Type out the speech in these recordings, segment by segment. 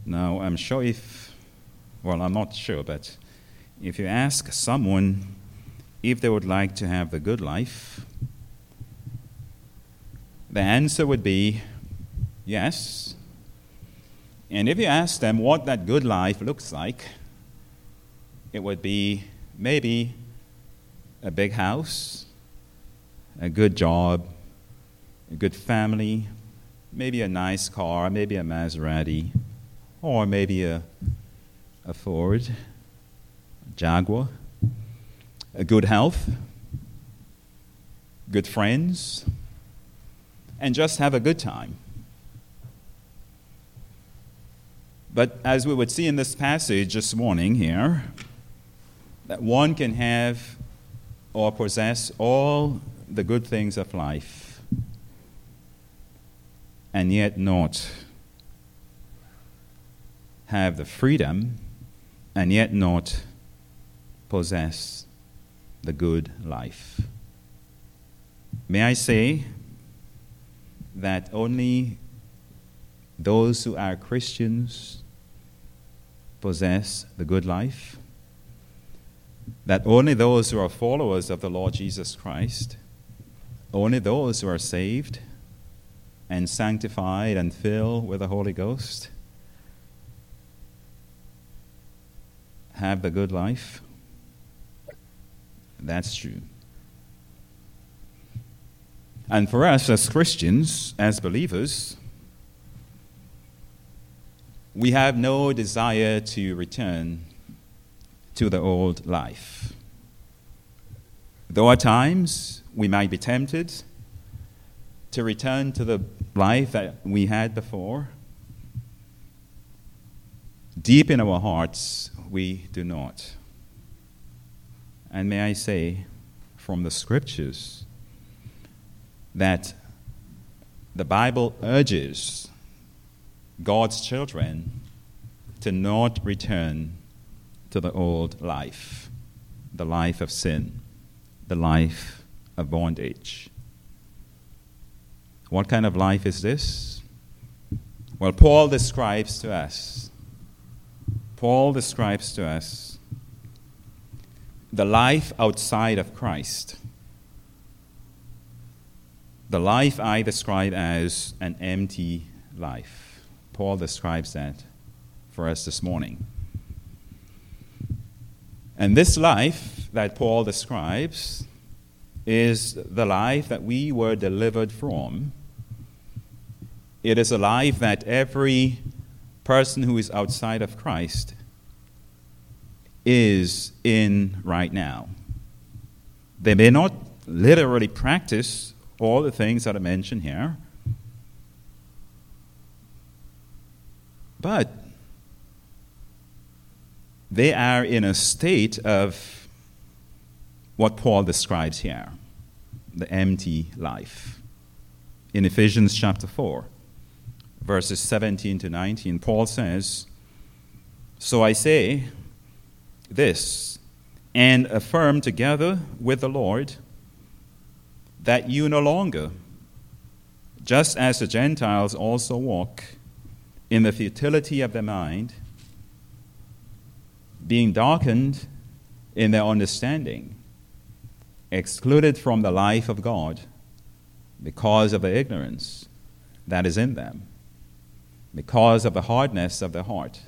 Now, I'm not sure, but if you ask someone if they would like to have the good life, the answer would be yes. And if you ask them what that good life looks like, it would be maybe a big house, a good job, a good family, maybe a nice car, maybe a Maserati, or maybe a Ford, a Jaguar, a good health, good friends, and just have a good time. But as we would see in this passage this morning here, that one can have or possess all the good things of life and yet not have the freedom and yet not possess the good life. May I say that only those who are Christians possess the good life? That only those who are followers of the Lord Jesus Christ, only those who are saved and sanctified and filled with the Holy Ghost have the good life? That's true. And for us as Christians, as believers, we have no desire to return to the old life. Though at times we might be tempted to return to the life that we had before, deep in our hearts, we do not. And may I say from the Scriptures that the Bible urges God's children to not return to the old life, the life of sin, the life of bondage. What kind of life is this? Well, Paul describes to us the life outside of Christ. The life I describe as an empty life. Paul describes that for us this morning. And this life that Paul describes is the life that we were delivered from. It is a life that every person who is outside of Christ is in right now. They may not literally practice all the things that are mentioned here, but they are in a state of what Paul describes here, the empty life. In Ephesians chapter 4, verses 17 to 19, Paul says, "So I say this, and affirm together with the Lord, that you no longer, just as the Gentiles also walk in the futility of their mind, being darkened in their understanding, excluded from the life of God because of the ignorance that is in them, because of the hardness of their heart.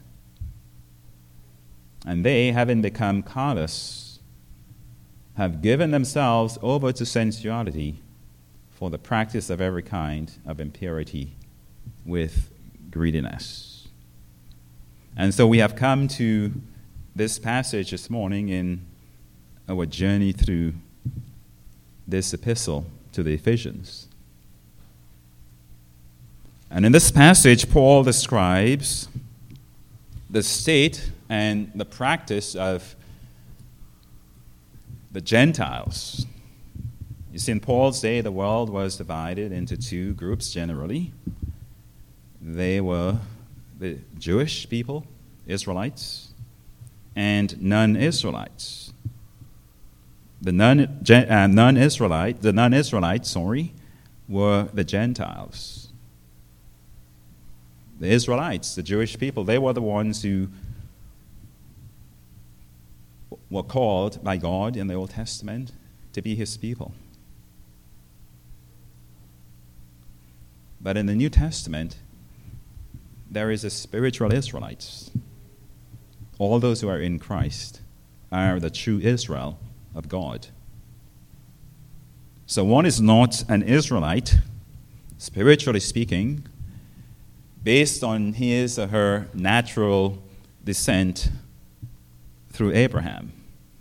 And they, having become callous, have given themselves over to sensuality for the practice of every kind of impurity with greediness." And so we have come to this passage this morning in our journey through this epistle to the Ephesians. And in this passage, Paul describes the state and the practice of the Gentiles. You see, in Paul's day, the world was divided into two groups generally. They were the Jewish people, Israelites, and non-Israelites. The non-Israelites were the Gentiles. The Israelites, the Jewish people, they were the ones who were called by God in the Old Testament to be his people. But in the New Testament, there is a spiritual Israelites. All those who are in Christ are the true Israel of God. So one is not an Israelite, spiritually speaking, based on his or her natural descent through Abraham.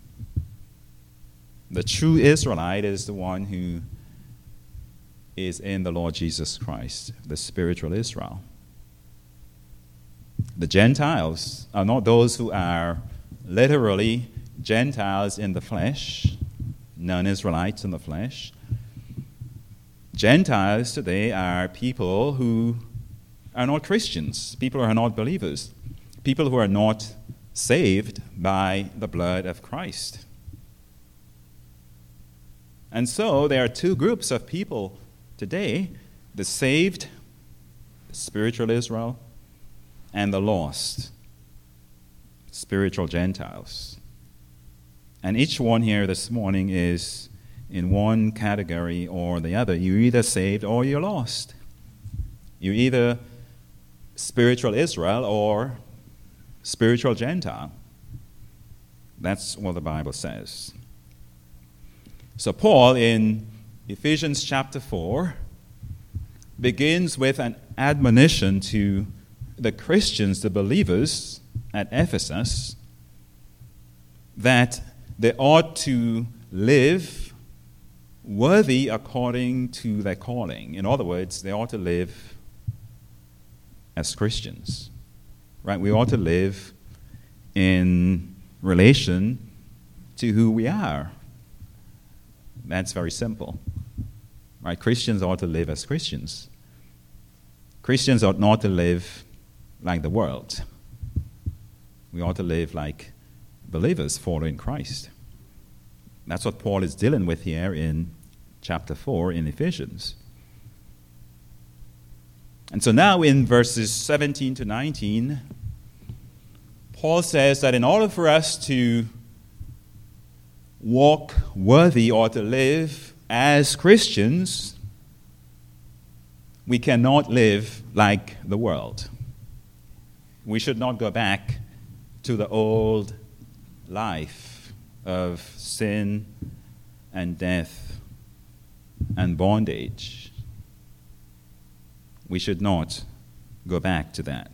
The true Israelite is the one who is in the Lord Jesus Christ, the spiritual Israel. The Gentiles are not those who are literally Gentiles in the flesh, non-Israelites in the flesh. Gentiles today are people who are not Christians, people who are not believers, people who are not saved by the blood of Christ. And so there are two groups of people today: the saved, the spiritual Israel, and the lost, spiritual Gentiles. And each one here this morning is in one category or the other. You're either saved or you're lost. You're either spiritual Israel or spiritual Gentile. That's what the Bible says. So Paul in Ephesians chapter 4 begins with an admonition to the Christians, the believers at Ephesus, that they ought to live worthy according to their calling. In other words, they ought to live as Christians, right? We ought to live in relation to who we are. That's very simple, right? Christians ought to live as Christians. Christians ought not to live like the world. We ought to live like believers following Christ. That's what Paul is dealing with here in chapter 4 in Ephesians. And so now in verses 17 to 19, Paul says that in order for us to walk worthy or to live as Christians, we cannot live like the world. We should not go back to the old life of sin and death and bondage. We should not go back to that.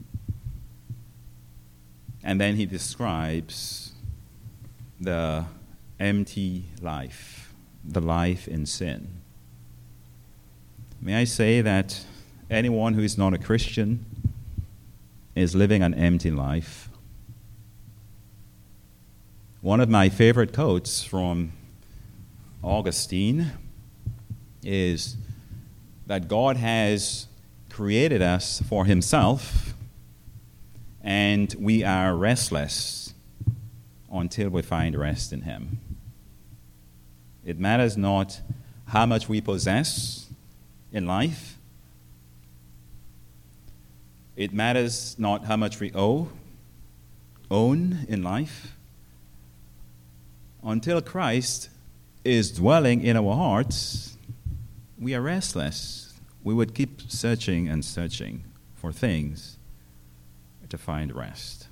And then he describes the empty life, the life in sin. May I say that anyone who is not a Christian is living an empty life. One of my favorite quotes from Augustine is that God has created us for himself, and we are restless until we find rest in him. It matters not how much we possess in life. It matters not how much we own in life. Until Christ is dwelling in our hearts, we are restless. We would keep searching and searching for things to find rest.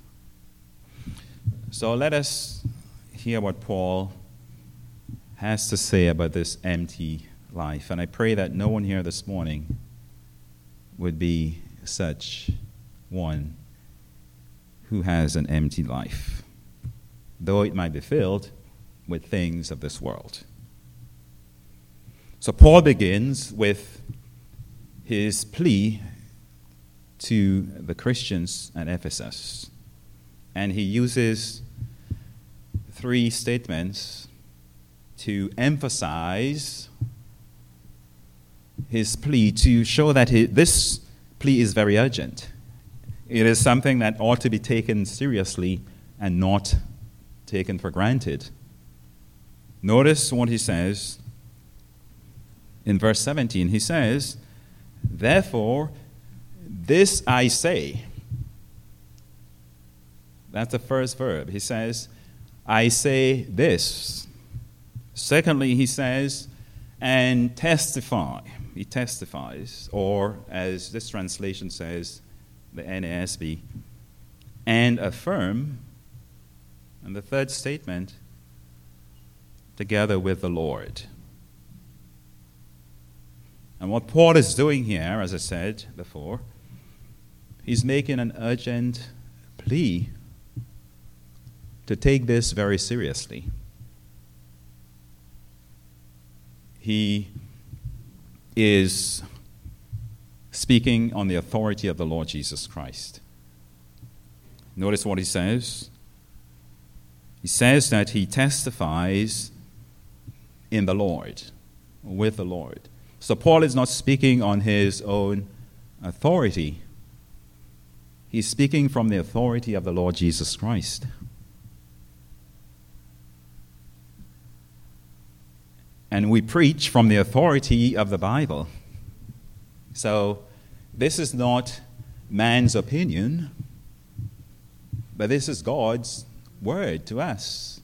So let us hear what Paul has to say about this empty life. And I pray that no one here this morning would be such one who has an empty life, though it might be filled with things of this world. So Paul begins with his plea to the Christians at Ephesus. And he uses 3 statements to emphasize his plea, to show that this plea is very urgent. It is something that ought to be taken seriously and not taken for granted. Notice what he says in verse 17. He says, "Therefore, This I say. That's the first verb. He says, I say this. Secondly, he says, and testify. He testifies, or as this translation says, the NASB, and affirm. And the third statement, together with the Lord. And what Paul is doing here, as I said before, he's making an urgent plea to take this very seriously. He is speaking on the authority of the Lord Jesus Christ. Notice what he says. He says that he testifies in the Lord, with the Lord. So Paul is not speaking on his own authority. He's speaking from the authority of the Lord Jesus Christ. And we preach from the authority of the Bible. So this is not man's opinion, but this is God's word to us.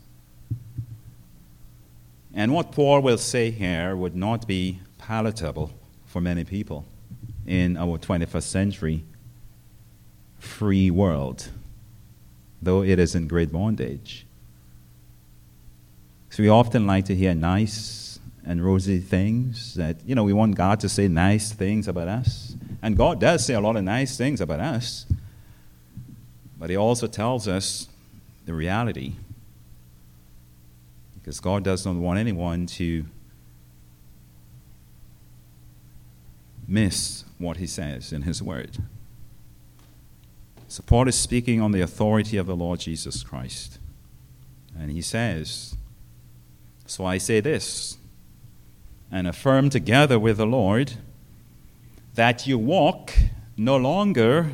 And what Paul will say here would not be palatable for many people in our 21st century free world, though it is in great bondage. So we often like to hear nice and rosy things that, we want God to say nice things about us. And God does say a lot of nice things about us. But he also tells us the reality. Because God does not want anyone to miss what he says in his word. So Paul is speaking on the authority of the Lord Jesus Christ. And he says, so I say this, and affirm together with the Lord, that you walk no longer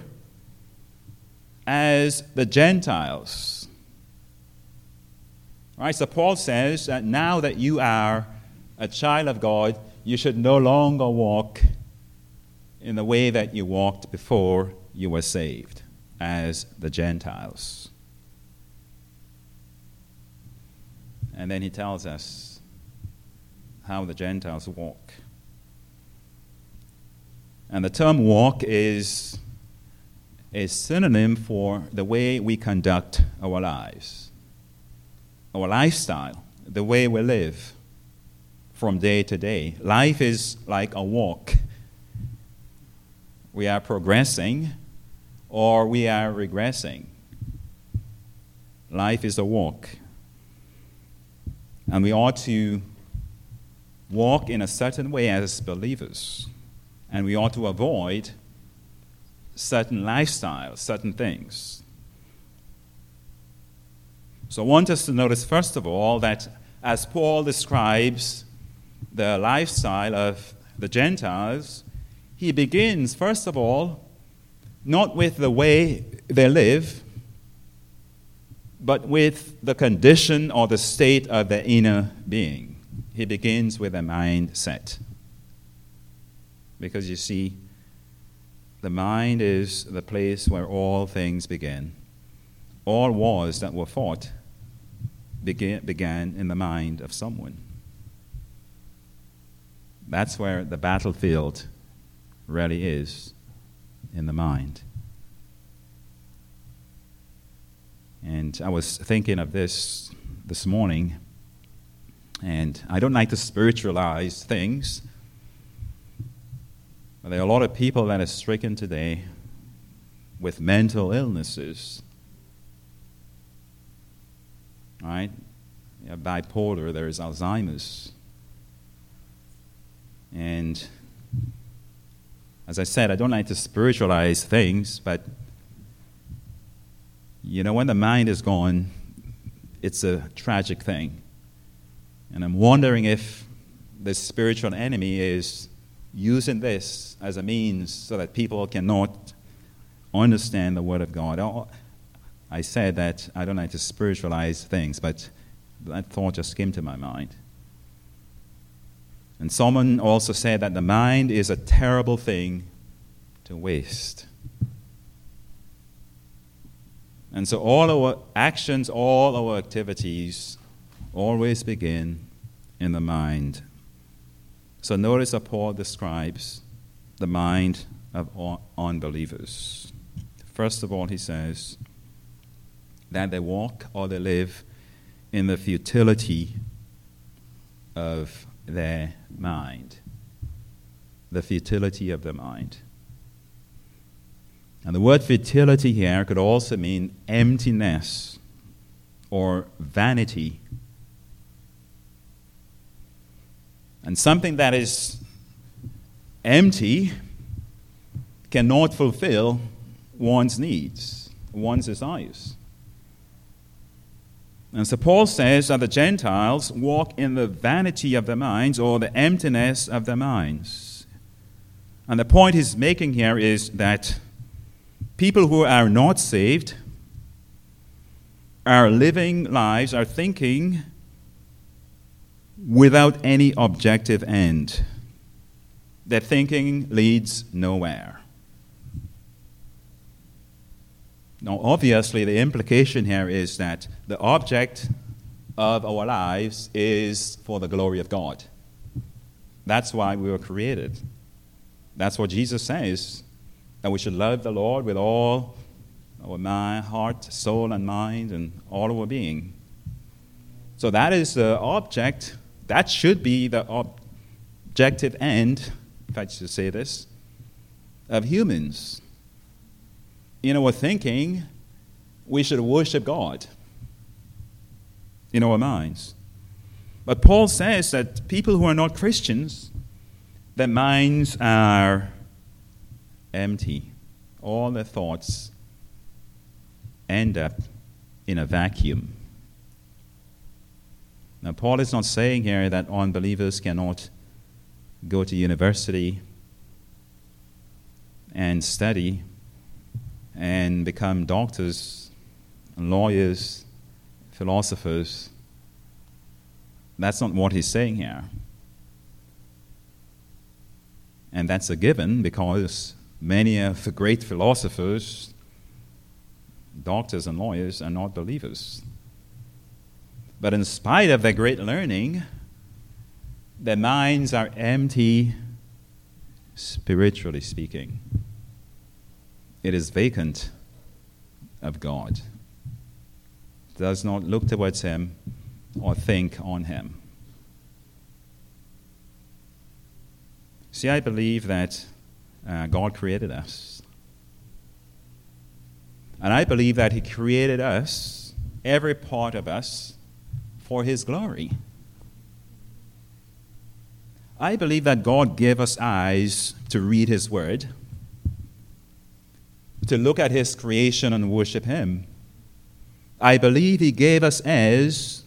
as the Gentiles. Right? So Paul says that now that you are a child of God, you should no longer walk in the way that you walked before you were saved, as the Gentiles. And then he tells us how the Gentiles walk. And the term walk is a synonym for the way we conduct our lives, our lifestyle, the way we live from day to day. Life is like a walk. We are progressing or we are regressing. Life is a walk. And we ought to walk in a certain way as believers. And we ought to avoid certain lifestyles, certain things. So I want us to notice, first of all, that as Paul describes the lifestyle of the Gentiles, he begins, first of all, not with the way they live, but with the condition or the state of the inner being. He begins with a mindset. Because you see, the mind is the place where all things begin. All wars that were fought began in the mind of someone. That's where the battlefield really is, in the mind. And I was thinking of this morning, and I don't like to spiritualize things, but there are a lot of people that are stricken today with mental illnesses. Right? You have bipolar, there is Alzheimer's. And as I said, I don't like to spiritualize things, but when the mind is gone, it's a tragic thing. And I'm wondering if the spiritual enemy is using this as a means so that people cannot understand the Word of God. I said that I don't like to spiritualize things, but that thought just came to my mind. And someone also said that the mind is a terrible thing to waste. And so all our actions, all our activities always begin in the mind. So notice how Paul describes the mind of unbelievers. First of all, he says that they walk or they live in the futility of their mind. The futility of the mind. And the word futility here could also mean emptiness or vanity. And something that is empty cannot fulfill one's needs, one's desires. And so Paul says that the Gentiles walk in the vanity of their minds or the emptiness of their minds. And the point he's making here is that people who are not saved are living lives, are thinking without any objective end. Their thinking leads nowhere. Now, obviously, the implication here is that the object of our lives is for the glory of God. That's why we were created. That's what Jesus says, that we should love the Lord with all our heart, soul, and mind, and all our being. So that is the object. That should be the objective end, if I should say this, of humans. In our thinking, we should worship God in our minds. But Paul says that people who are not Christians, their minds are empty. All their thoughts end up in a vacuum. Now, Paul is not saying here that unbelievers cannot go to university and study and become doctors, lawyers, philosophers. That's not what he's saying here. And that's a given because many of the great philosophers, doctors and lawyers, are not believers. But in spite of their great learning, their minds are empty, spiritually speaking. It is vacant of God. Does not look towards Him or think on Him. See, I believe that God created us. And I believe that He created us, every part of us, for His glory. I believe that God gave us eyes to read His Word, to look at His creation and worship Him. I believe He gave us ears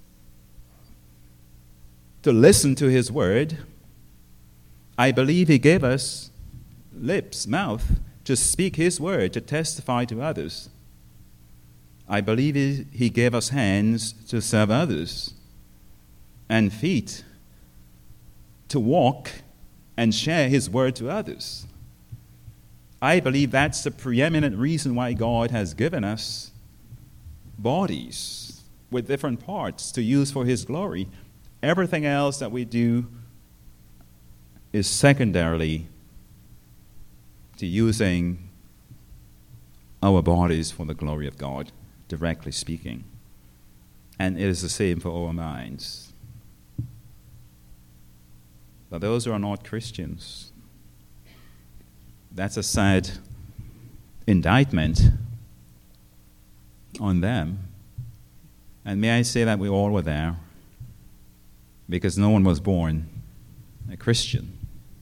to listen to His Word. I believe He gave us lips, mouth, to speak His Word, to testify to others. I believe He gave us hands to serve others, and feet to walk and share His Word to others. I believe that's the preeminent reason why God has given us bodies with different parts to use for His glory. Everything else that we do is secondarily to using our bodies for the glory of God, directly speaking. And it is the same for our minds. But those who are not Christians, that's a sad indictment on them. And may I say that we all were there, because no one was born a Christian.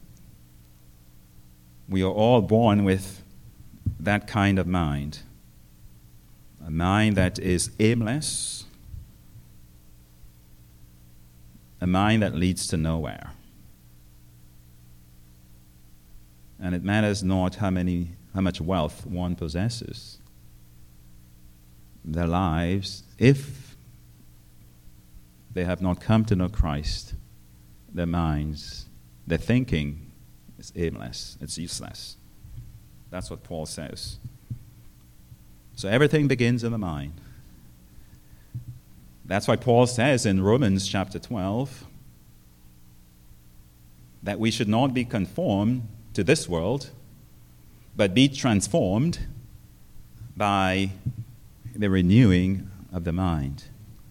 We are all born with that kind of mind, a mind that is aimless, a mind that leads to nowhere. And it matters not how much wealth one possesses. Their lives, if they have not come to know Christ, their minds, their thinking is aimless, it's useless. That's what Paul says. So everything begins in the mind. That's why Paul says in Romans chapter 12 that we should not be conformed to this world, but be transformed by the renewing of the mind.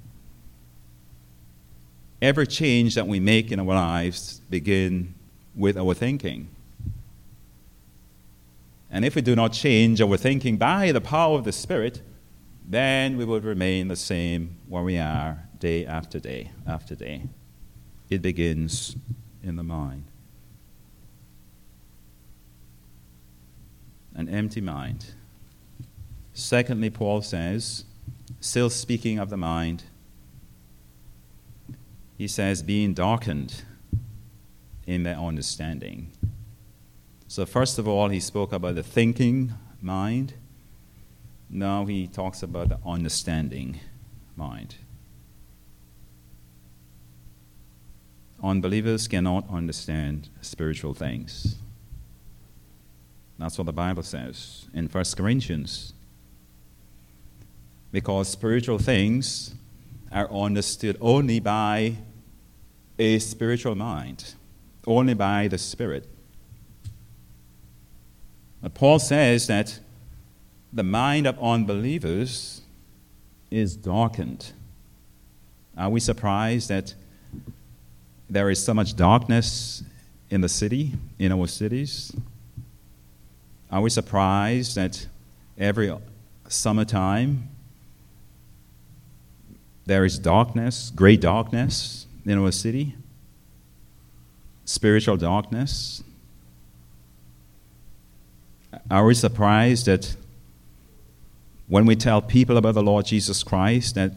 Every change that we make in our lives begins with our thinking. And if we do not change our thinking by the power of the Spirit, then we will remain the same where we are day after day after day. It begins in the mind. An empty mind. Secondly, Paul says, still speaking of the mind, he says, being darkened in their understanding. So first of all, he spoke about the thinking mind. Now he talks about the understanding mind. Unbelievers cannot understand spiritual things. That's what the Bible says in 1 Corinthians. Because spiritual things are understood only by a spiritual mind, only by the Spirit. But Paul says that the mind of unbelievers is darkened. Are we surprised that there is so much darkness in the city, in our cities? Are we surprised that every summertime there is darkness, great darkness in our city? Spiritual darkness? Are we surprised that when we tell people about the Lord Jesus Christ that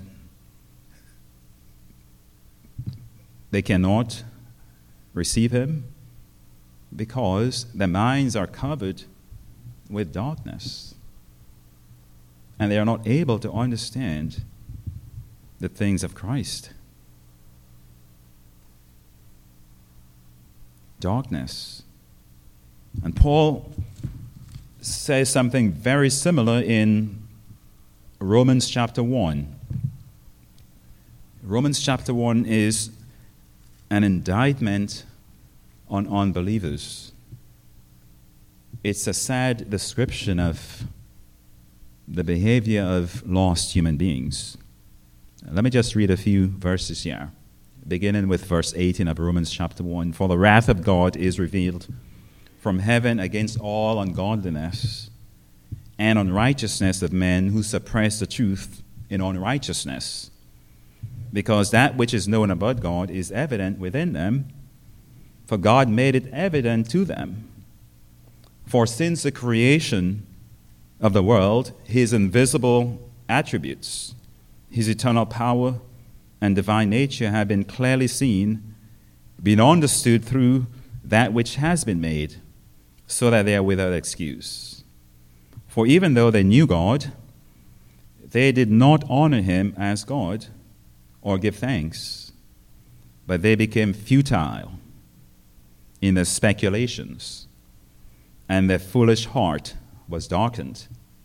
they cannot receive him because their minds are covered with darkness and they are not able to understand the things of Christ? Darkness. And Paul says something very similar in Romans chapter 1. Romans chapter 1 is an indictment on unbelievers. It's a sad description of the behavior of lost human beings. Let me just read a few verses here, beginning with verse 18 of Romans chapter 1. For the wrath of God is revealed from heaven against all ungodliness and unrighteousness of men who suppress the truth in unrighteousness, because that which is known about God is evident within them, for God made it evident to them. For since the creation of the world, his invisible attributes, his eternal power and divine nature have been clearly seen, being understood through that which has been made, so that they are without excuse. For even though they knew God, they did not honor him as God or give thanks, but they became futile in their speculations, and their foolish heart was darkened.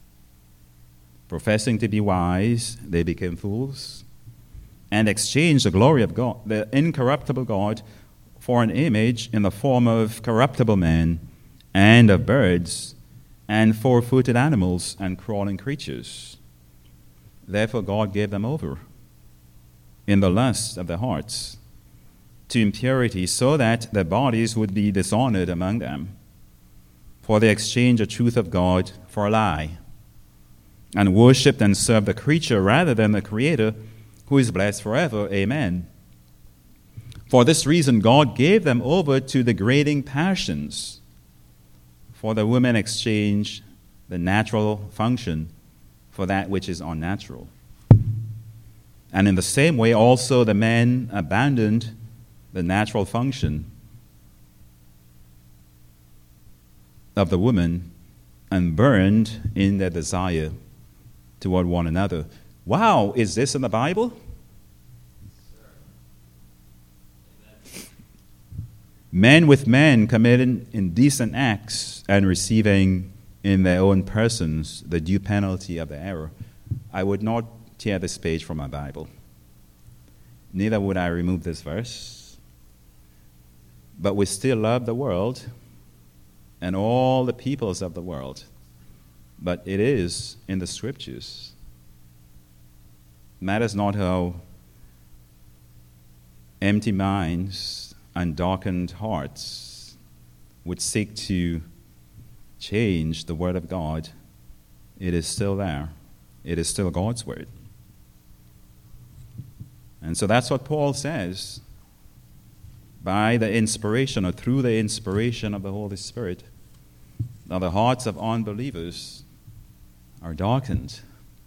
Professing to be wise, they became fools, and exchanged the glory of God, the incorruptible God, for an image in the form of corruptible man, and of birds, and four-footed animals, and crawling creatures. Therefore God gave them over, in the lust of their hearts, to impurity, so that their bodies would be dishonored among them. For they exchanged the truth of God for a lie, and worshipped and served the creature rather than the Creator, who is blessed forever. Amen. For this reason God gave them over to degrading passions. For the women exchanged the natural function for that which is unnatural. And in the same way also the men abandoned the natural function of the woman and burned in their desire toward one another. Wow, is this in the Bible? Men with men committing indecent acts and receiving in their own persons the due penalty of the error, I would not tear this page from my Bible. Neither would I remove this verse. But we still love the world and all the peoples of the world. But it is in the Scriptures. Matters not how empty minds and darkened hearts would seek to change the Word of God, it is still there. It is still God's Word. And so that's what Paul says. By the inspiration or through the inspiration of the Holy Spirit, now the hearts of unbelievers are darkened.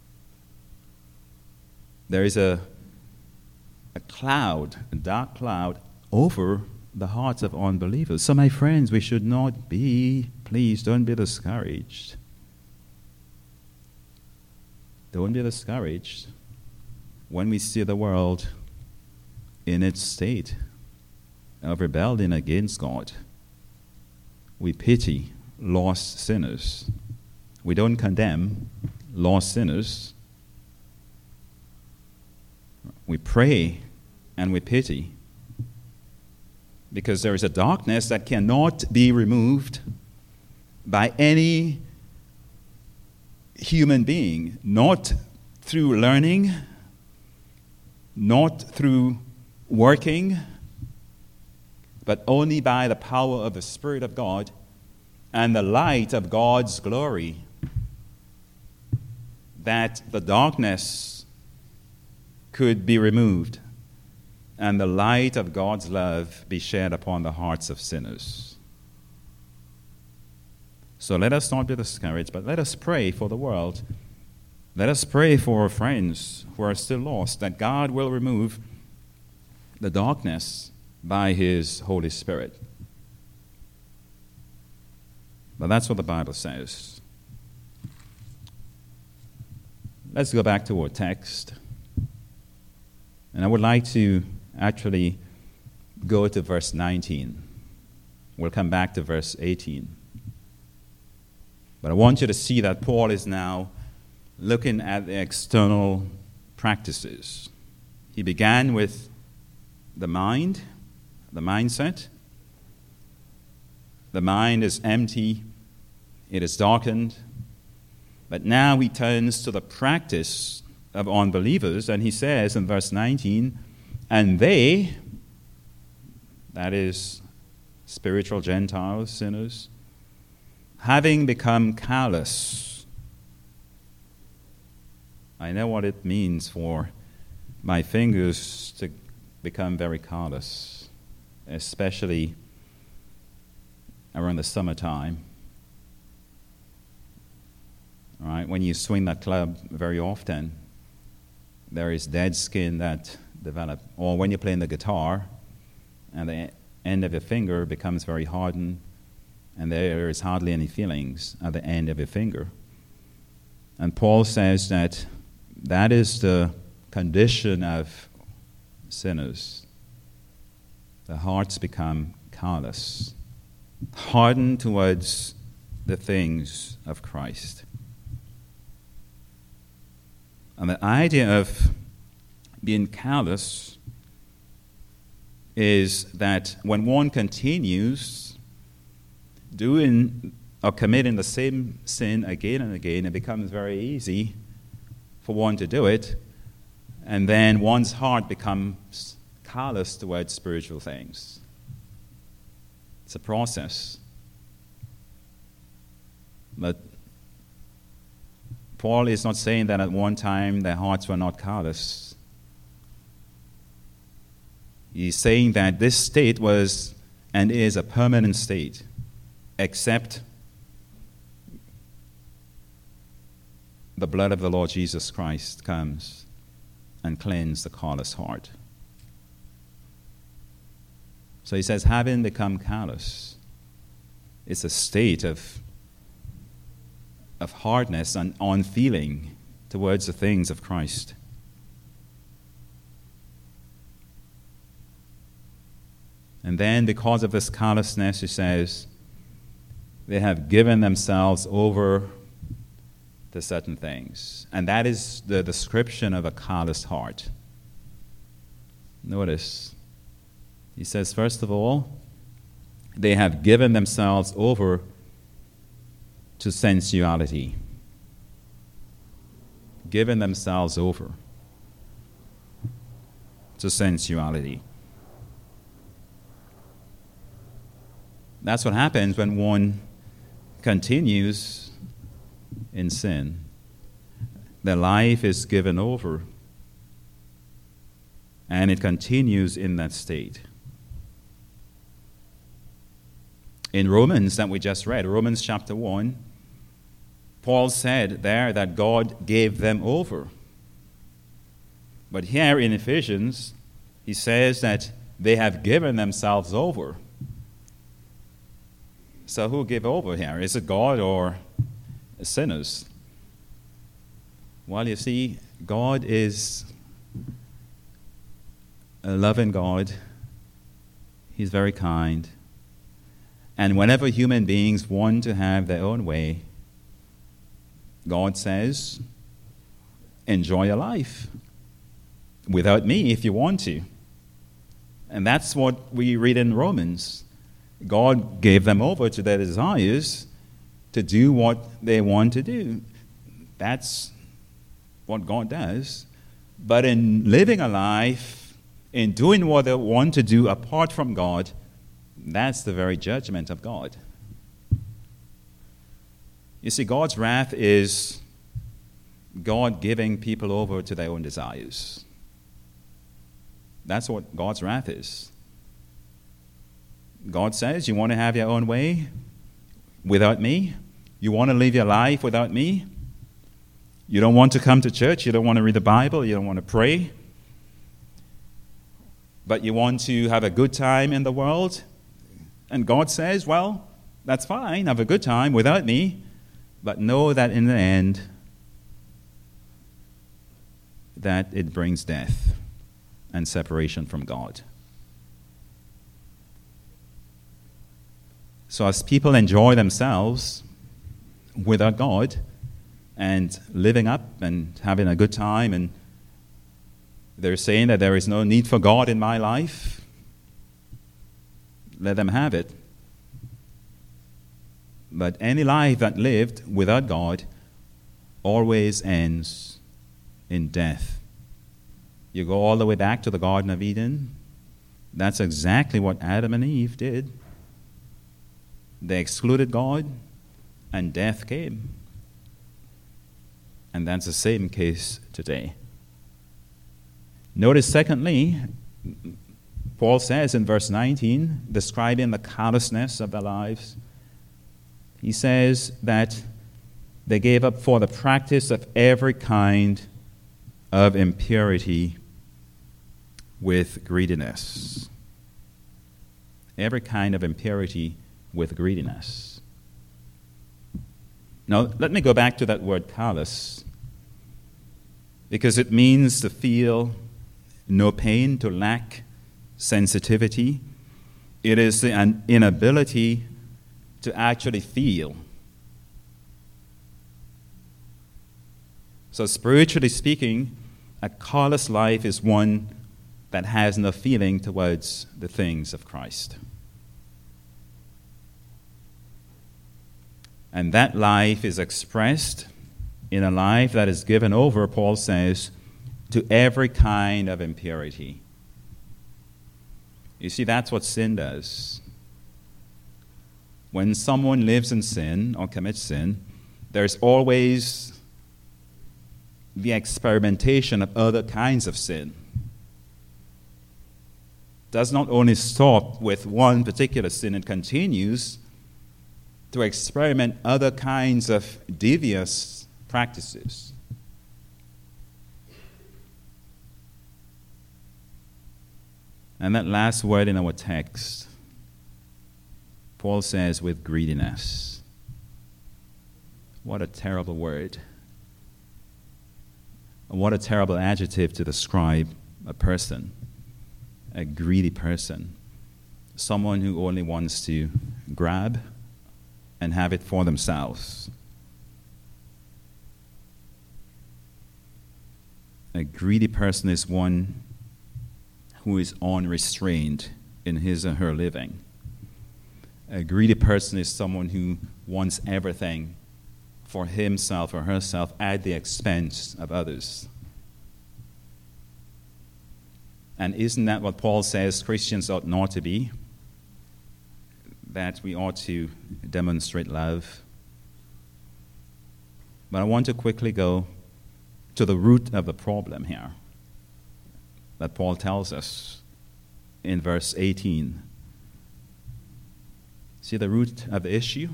There is a cloud, a dark cloud over the hearts of unbelievers. So, my friends, we should not be, please don't be discouraged. Don't be discouraged when we see the world in its state of rebellion against God. We pity lost sinners. We don't condemn lost sinners. We pray and we pity, because there is a darkness that cannot be removed by any human being, not through learning, not through working, but only by the power of the Spirit of God and the light of God's glory, that the darkness could be removed and the light of God's love be shed upon the hearts of sinners. So let us not be discouraged, but let us pray for the world. Let us pray for our friends who are still lost, that God will remove the darkness by His Holy Spirit. But that's what the Bible says. Let's go back to our text. And I would like to actually go to verse 19. We'll come back to verse 18. But I want you to see that Paul is now looking at the external practices. He began with the mind, the mindset. The mind is empty, it is darkened. But now he turns to the practice of unbelievers, and he says in verse 19, and they, that is, spiritual Gentiles, sinners, having become callous. I know what it means for my fingers to become very callous, especially around the summertime. All right, when you swing that club very often, there is dead skin that develops. Or when you're playing the guitar, and the end of your finger becomes very hardened, and there is hardly any feelings at the end of your finger. And Paul says that that is the condition of sinners. The hearts become callous, hardened towards the things of Christ. And the idea of being callous is that when one continues doing or committing the same sin again and again, it becomes very easy for one to do it, and then one's heart becomes callous towards spiritual things. It's a process. But Paul is not saying that at one time their hearts were not callous. He's saying that this state was and is a permanent state, except the blood of the Lord Jesus Christ comes and cleanses the callous heart. So he says, having become callous, it's a state of hardness and unfeeling towards the things of Christ. And then because of this callousness, he says, They have given themselves over to certain things. And that is the description of a callous heart. Notice, he says, first of all, they have given themselves over to sensuality. Given themselves over to sensuality. That's what happens when one continues in sin. Their life is given over, and it continues in that state. In Romans that we just read, Romans chapter 1, Paul said there that God gave them over. But here in Ephesians, he says that they have given themselves over. So who gave over here? Is it God or sinners? Well, you see, God is a loving God. He's very kind. And whenever human beings want to have their own way, God says, enjoy your life without me if you want to. And that's what we read in Romans. God gave them over to their desires to do what they want to do. That's what God does. But in living a life, in doing what they want to do apart from God, that's the very judgment of God. You see, God's wrath is God giving people over to their own desires. That's what God's wrath is. God says, you want to have your own way without me? You want to live your life without me? You don't want to come to church? You don't want to read the Bible? You don't want to pray? But you want to have a good time in the world? And God says, well, that's fine, have a good time without me, but know that in the end, that it brings death and separation from God. So as people enjoy themselves without God and living up and having a good time, and they're saying that there is no need for God in my life, let them have it. But any life that lived without God always ends in death. You go all the way back to the Garden of Eden. That's exactly what Adam and Eve did. They excluded God, and death came. And that's the same case today. Notice, secondly, Paul says in verse 19, describing the callousness of their lives, he says that they gave up for the practice of every kind of impurity with greediness. Every kind of impurity with greediness. Now, let me go back to that word callous, because it means to feel no pain, to lack sensitivity. It is an inability to actually feel. So spiritually speaking, a callous life is one that has no feeling towards the things of Christ. And that life is expressed in a life that is given over, Paul says, to every kind of impurity. You see, that's what sin does. When someone lives in sin or commits sin, there's always the experimentation of other kinds of sin. It does not only stop with one particular sin, it continues to experiment other kinds of devious practices. And that last word in our text, Paul says, with greediness. What a terrible word. And what a terrible adjective to describe a person, a greedy person, someone who only wants to grab and have it for themselves. A greedy person is one who is unrestrained in his or her living. A greedy person is someone who wants everything for himself or herself at the expense of others. And isn't that what Paul says Christians ought not to be? That we ought to demonstrate love. But I want to quickly go to the root of the problem here that Paul tells us in verse 18. See the root of the issue?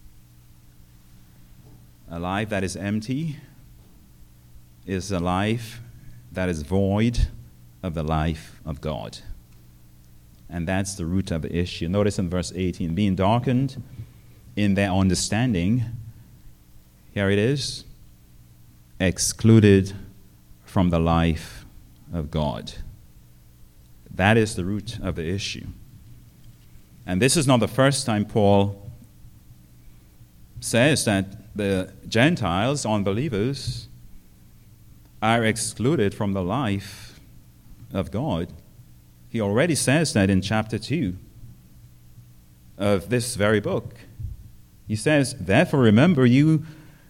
A life that is empty is a life that is void of the life of God. And that's the root of the issue. Notice in verse 18, being darkened in their understanding, here it is, excluded from the life of God. That is the root of the issue. And this is not the first time Paul says that the Gentiles, unbelievers, are excluded from the life of God. He already says that in chapter 2 of this very book. He says, therefore remember you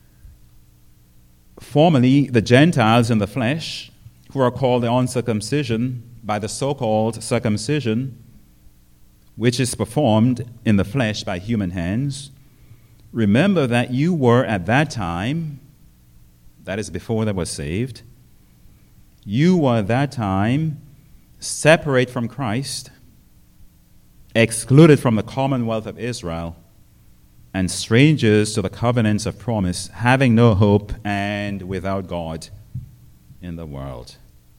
formerly the Gentiles in the flesh, who are called the uncircumcision by the so-called circumcision, which is performed in the flesh by human hands. Remember that you were at that time, that is before they were saved, you were at that time separate from Christ, excluded from the commonwealth of Israel, and strangers to the covenants of promise, having no hope and without God in the world.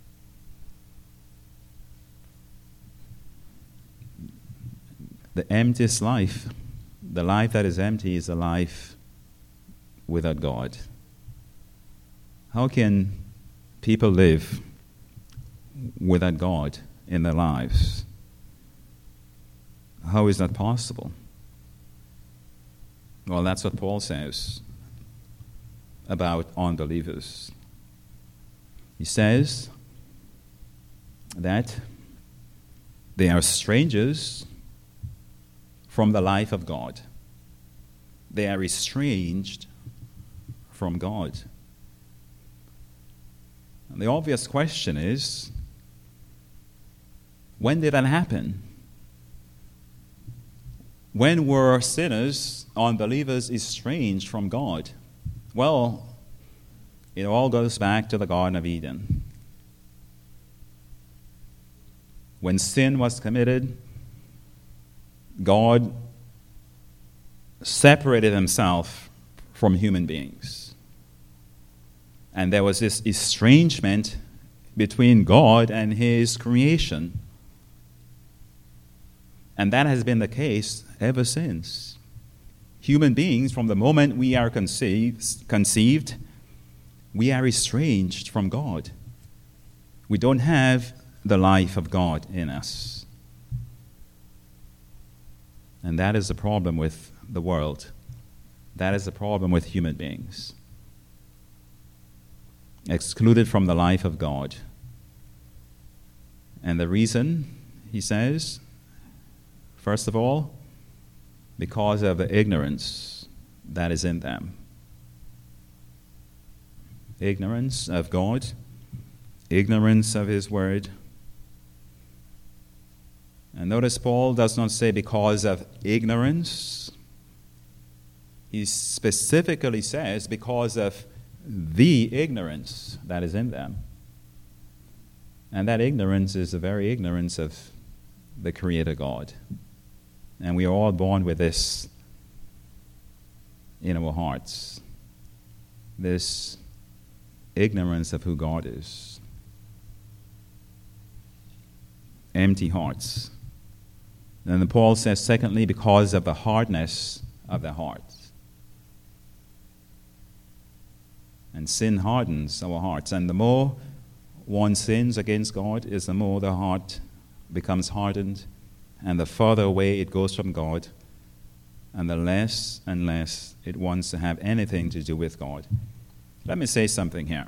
The emptiest life, the life that is empty, is a life without God. How can people live without God in their lives? How is that possible? Well, that's what Paul says about unbelievers. He says that they are strangers from the life of God. They are estranged from God. And the obvious question is, when did that happen? When were sinners, unbelievers, estranged from God? Well, it all goes back to the Garden of Eden. When sin was committed, God separated himself from human beings. And there was this estrangement between God and his creation. And that has been the case ever since. Human beings, from the moment we are conceived, we are estranged from God. We don't have the life of God in us. And that is the problem with the world. That is the problem with human beings. Excluded from the life of God. And the reason, he says, first of all, because of the ignorance that is in them. Ignorance of God, ignorance of his word. And notice Paul does not say because of ignorance. He specifically says because of the ignorance that is in them. And that ignorance is the very ignorance of the Creator God. And we are all born with this in our hearts. This ignorance of who God is. Empty hearts. And then Paul says, secondly, because of the hardness of their hearts. And sin hardens our hearts. And the more one sins against God, is the more the heart becomes hardened. And the further away it goes from God, and the less and less it wants to have anything to do with God. Let me say something here.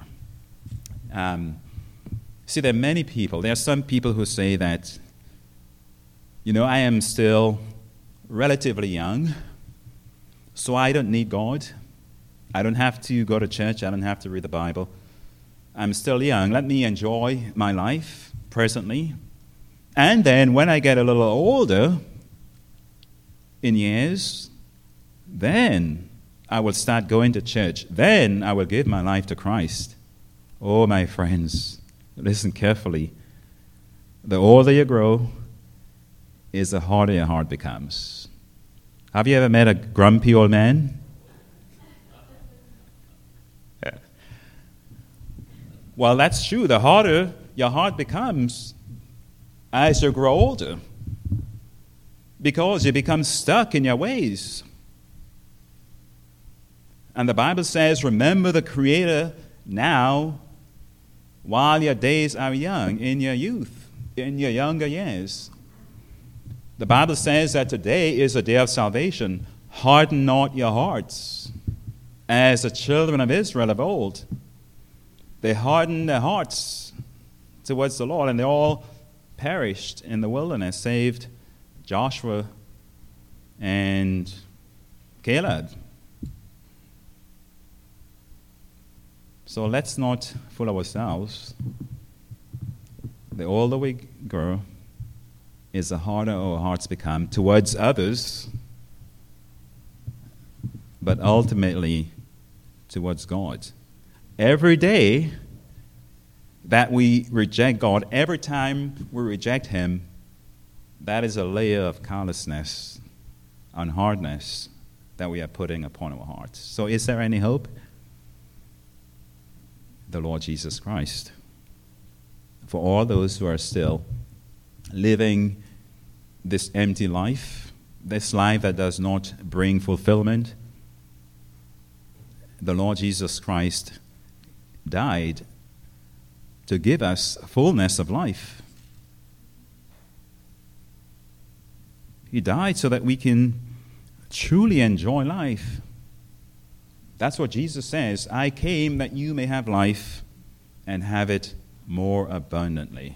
See, there are some people who say that, I am still relatively young, so I don't need God. I don't have to go to church. I don't have to read the Bible. I'm still young. Let me enjoy my life presently. And then when I get a little older in years, then I will start going to church. Then I will give my life to Christ. Oh, my friends, listen carefully. The older you grow, is the harder your heart becomes. Have you ever met a grumpy old man? Yeah. Well, that's true. The harder your heart becomes as you grow older, because you become stuck in your ways. And the Bible says, remember the Creator now while your days are young, in your youth, in your younger years. The Bible says that today is a day of salvation. Harden not your hearts, as the children of Israel of old. They hardened their hearts towards the Lord, and they all perished in the wilderness, saved Joshua and Caleb. So let's not fool ourselves. The older we grow, is the harder our hearts become towards others, but ultimately towards God. Every day that we reject God, every time we reject Him, that is a layer of callousness and hardness that we are putting upon our hearts. So is there any hope? The Lord Jesus Christ. For all those who are still living this empty life, this life that does not bring fulfillment, the Lord Jesus Christ died to give us fullness of life. He died so that we can truly enjoy life. That's what Jesus says. I came that you may have life and have it more abundantly.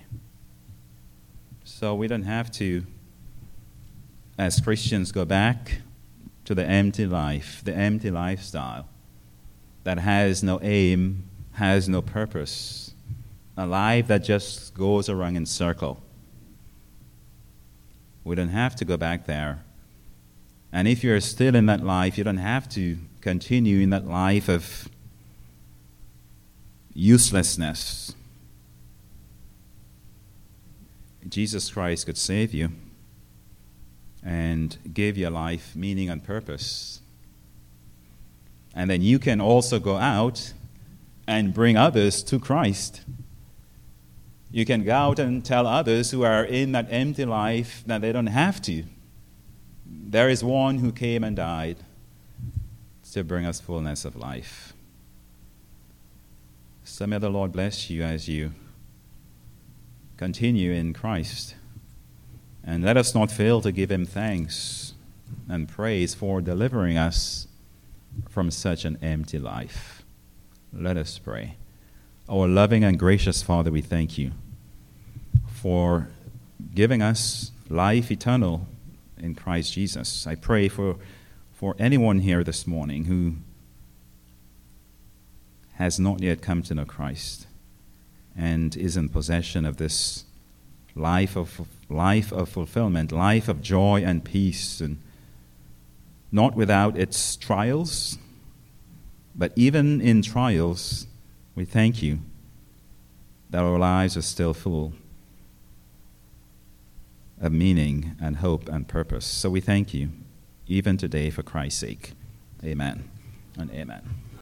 So we don't have to, as Christians, go back to the empty life, the empty lifestyle that has no aim, has no purpose, a life that just goes around in circle. We don't have to go back there. And if you're still in that life, you don't have to continue in that life of uselessness. Jesus Christ could save you and give your life meaning and purpose. And then you can also go out and bring others to Christ. You can go out and tell others who are in that empty life that they don't have to. There is one who came and died to bring us fullness of life. So may the Lord bless you as you continue in Christ. And let us not fail to give Him thanks and praise for delivering us from such an empty life. Let us pray. Our loving and gracious Father, we thank you for giving us life eternal in Christ Jesus. I pray for anyone here this morning who has not yet come to know Christ and is in possession of this life of fulfillment, life of joy and peace, and not without its trials, but even in trials, we thank you that our lives are still full of meaning and hope and purpose. So we thank you, even today, for Christ's sake. Amen and amen.